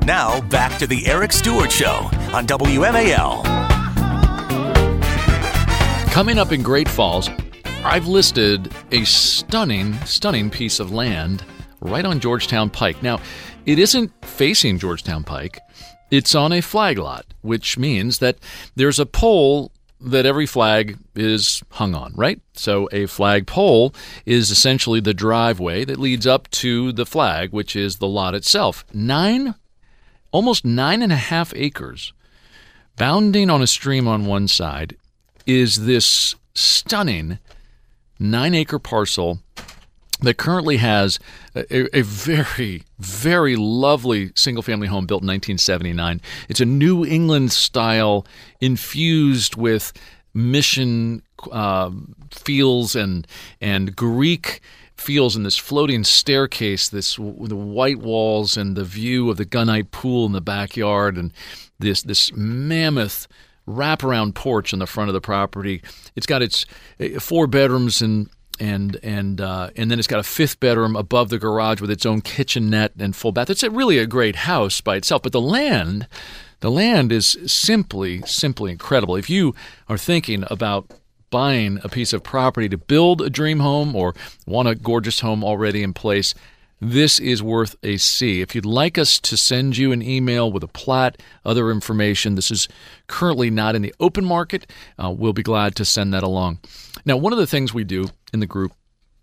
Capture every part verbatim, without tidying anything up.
Now, back to the Eric Stewart Show on W M A L. Coming up in Great Falls, I've listed a stunning, stunning piece of land right on Georgetown Pike. Now, it isn't facing Georgetown Pike. It's on a flag lot, which means that there's a pole that every flag is hung on, right? So a flag pole is essentially the driveway that leads up to the flag, which is the lot itself. Nine, almost nine and a half acres, bounding on a stream on one side, is this stunning nine-acre parcel that currently has a, a very, very lovely single-family home built in nineteen seventy-nine. It's a New England style infused with mission uh, feels and and Greek feels in this floating staircase, this the white walls and the view of the gunite pool in the backyard, and this this mammoth wraparound porch on the front of the property. It's got its four bedrooms and and and uh, and then it's got a fifth bedroom above the garage with its own kitchenette and full bath. It's a, really a great house by itself, but the land, the land is simply, simply incredible. If you are thinking about buying a piece of property to build a dream home or want a gorgeous home already in place, this is worth a see. If you'd like us to send you an email with a plat, other information, this is currently not in the open market. Uh, we'll be glad to send that along. Now, one of the things we do in the group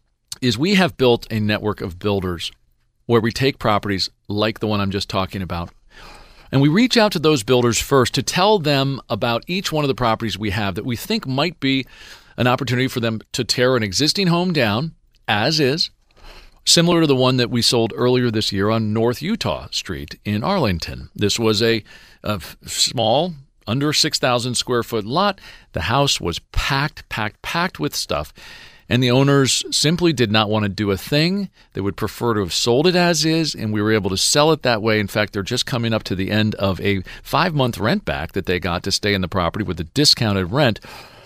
is we have built a network of builders where we take properties like the one I'm just talking about, and we reach out to those builders first to tell them about each one of the properties we have that we think might be an opportunity for them to tear an existing home down, as is, similar to the one that we sold earlier this year on North Utah Street in Arlington. This was a, a small, under six thousand square foot lot. The house was packed, packed, packed with stuff. And the owners simply did not want to do a thing. They would prefer to have sold it as is, and we were able to sell it that way. In fact, they're just coming up to the end of a five-month rent back that they got to stay in the property with a discounted rent.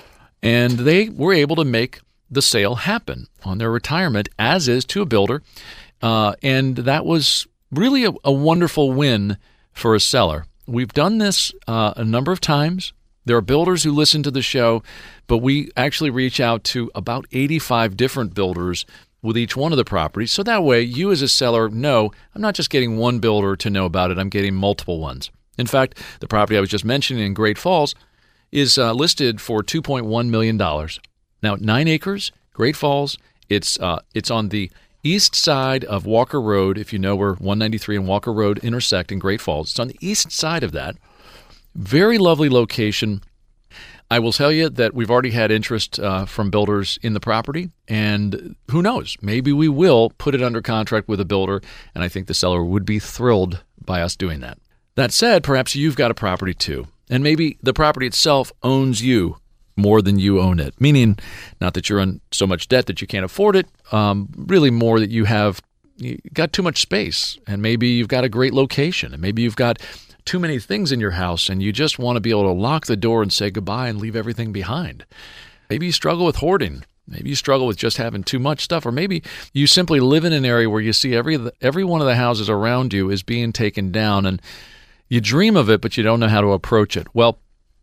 And they were able to make the sale happen on their retirement as is to a builder. Uh, and that was really a, a wonderful win for a seller. We've done this uh, a number of times. There are builders who listen to the show, but we actually reach out to about eighty-five different builders with each one of the properties. So that way, you as a seller know, I'm not just getting one builder to know about it, I'm getting multiple ones. In fact, the property I was just mentioning in Great Falls is uh, listed for two point one million dollars. Now, nine acres, Great Falls, it's uh, it's on the east side of Walker Road, if you know where one ninety-three and Walker Road intersect in Great Falls. It's on the east side of that. Very lovely location. I will tell you that we've already had interest uh, from builders in the property, and who knows, maybe we will put it under contract with a builder, and I think the seller would be thrilled by us doing that. That said, perhaps you've got a property too, and maybe the property itself owns you more than you own it, meaning not that you're in so much debt that you can't afford it, um, really more that you have you got too much space, and maybe you've got a great location, and maybe you've got too many things in your house, and you just want to be able to lock the door and say goodbye and leave everything behind. Maybe you struggle with hoarding. Maybe you struggle with just having too much stuff, or maybe you simply live in an area where you see every every one of the houses around you is being taken down, and you dream of it, but you don't know how to approach it. Well,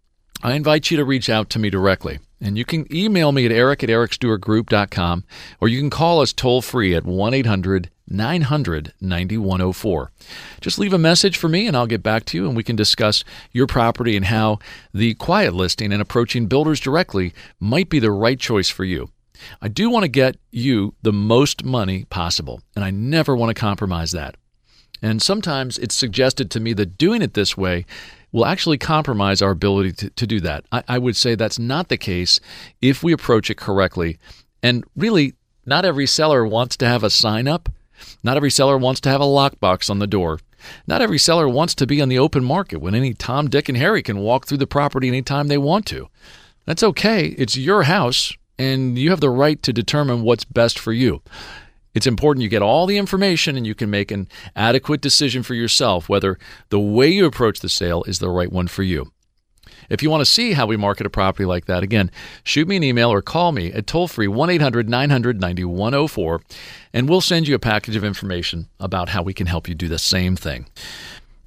I invite you to reach out to me directly, and you can email me at eric at eric stewart group dot com, or you can call us toll-free at one eight hundred nine hundred ninety-one oh four. Just leave a message for me, and I'll get back to you, and we can discuss your property and how the quiet listing and approaching builders directly might be the right choice for you. I do want to get you the most money possible, and I never want to compromise that. And sometimes it's suggested to me that doing it this way will actually compromise our ability to, to do that. I, I would say that's not the case if we approach it correctly. And really, not every seller wants to have a sign up. Not every seller wants to have a lockbox on the door. Not every seller wants to be on the open market when any Tom, Dick, and Harry can walk through the property anytime they want to. That's okay. It's your house, and you have the right to determine what's best for you. It's important you get all the information and you can make an adequate decision for yourself whether the way you approach the sale is the right one for you. If you want to see how we market a property like that, again, shoot me an email or call me at toll-free one eight hundred nine hundred ninety-one oh four, and we'll send you a package of information about how we can help you do the same thing.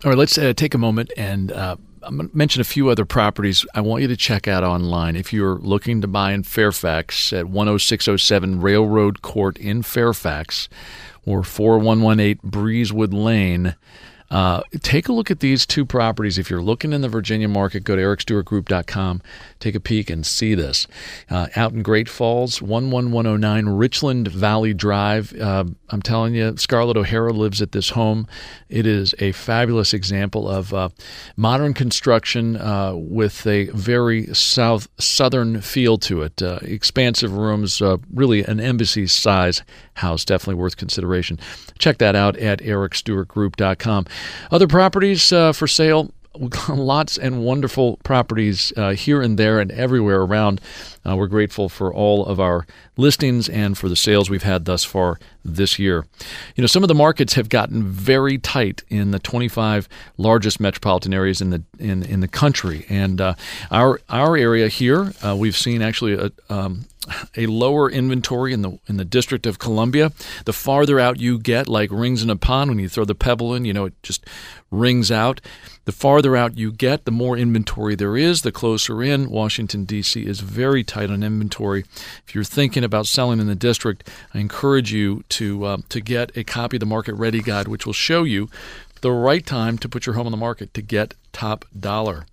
All right, let's uh, take a moment and uh, I'm going to mention a few other properties I want you to check out online. If you're looking to buy in Fairfax at one oh six oh seven Railroad Court in Fairfax or four one one eight Breezewood Lane, Uh, take a look at these two properties. If you're looking in the Virginia market, go to eric stewart group dot com. Take a peek and see this. Uh, out in Great Falls, one one one oh nine Richland Valley Drive. Uh, I'm telling you, Scarlett O'Hara lives at this home. It is a fabulous example of uh, modern construction uh, with a very south southern feel to it. Uh, expansive rooms, uh, really an embassy-size house, definitely worth consideration. Check that out at eric stewart group dot com. Other properties uh, for sale, lots and wonderful properties uh, here and there and everywhere around. Uh, we're grateful for all of our listings and for the sales we've had thus far this year. You know, some of the markets have gotten very tight in the twenty-five largest metropolitan areas in the in, in the country, and uh, our our area here, uh, we've seen actually a um, a lower inventory in the in the District of Columbia. The farther out you get, like rings in a pond, when you throw the pebble in, you know, it just rings out. The farther out you get, the more inventory there is, the closer in. Washington, D C is very tight on inventory. If you're thinking about selling in the district, I encourage you to uh, to get a copy of the Market Ready Guide, which will show you the right time to put your home on the market to get top dollar.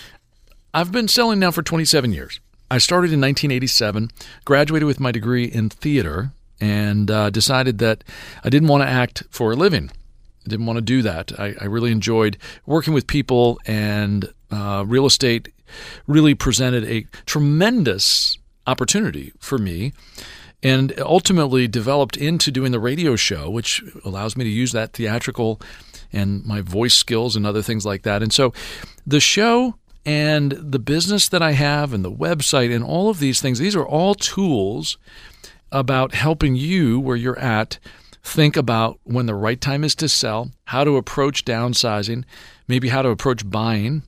I've been selling now for twenty-seven years. I started in nineteen eighty-seven, graduated with my degree in theater, and uh, decided that I didn't want to act for a living. I didn't want to do that. I, I really enjoyed working with people, and uh, real estate really presented a tremendous opportunity for me, and ultimately developed into doing the radio show, which allows me to use that theatrical and my voice skills and other things like that. And so the show and the business that I have and the website and all of these things, these are all tools about helping you where you're at think about when the right time is to sell, how to approach downsizing, maybe how to approach buying.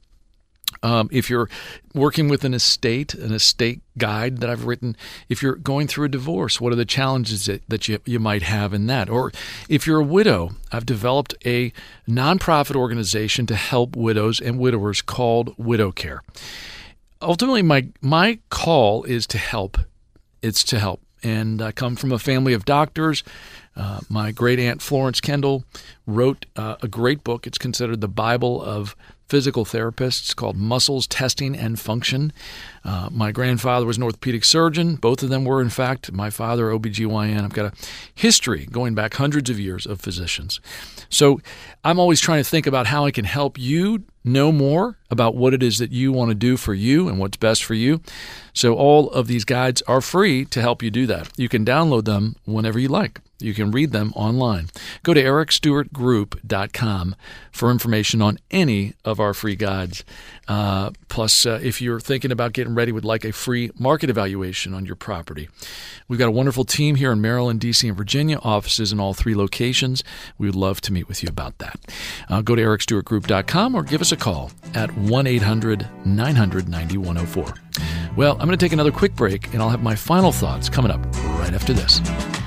Um, if you're working with an estate, an estate guide that I've written, if you're going through a divorce, what are the challenges that, that you, you might have in that? Or if you're a widow, I've developed a nonprofit organization to help widows and widowers called Widow Care. Ultimately, my my call is to help. It's to help. And I come from a family of doctors. Uh, my great-aunt Florence Kendall wrote uh, a great book. It's considered the Bible of physical therapists, called Muscles, Testing, and Function. Uh, my grandfather was an orthopedic surgeon. Both of them were, in fact. My father, O B G Y N. I've got a history going back hundreds of years of physicians. So I'm always trying to think about how I can help you know more about what it is that you want to do for you and what's best for you. So all of these guides are free to help you do that. You can download them whenever you like. You can read them online. Go to eric stewart group dot com for information on any of our free guides. Uh, plus, uh, if you're thinking about getting ready, would like a free market evaluation on your property. We've got a wonderful team here in Maryland, D C, and Virginia, offices in all three locations. We would love to meet with you about that. Uh, go to eric stewart group dot com or give us a call at one eight hundred nine hundred ninety-one oh four. Well, I'm going to take another quick break, and I'll have my final thoughts coming up right after this.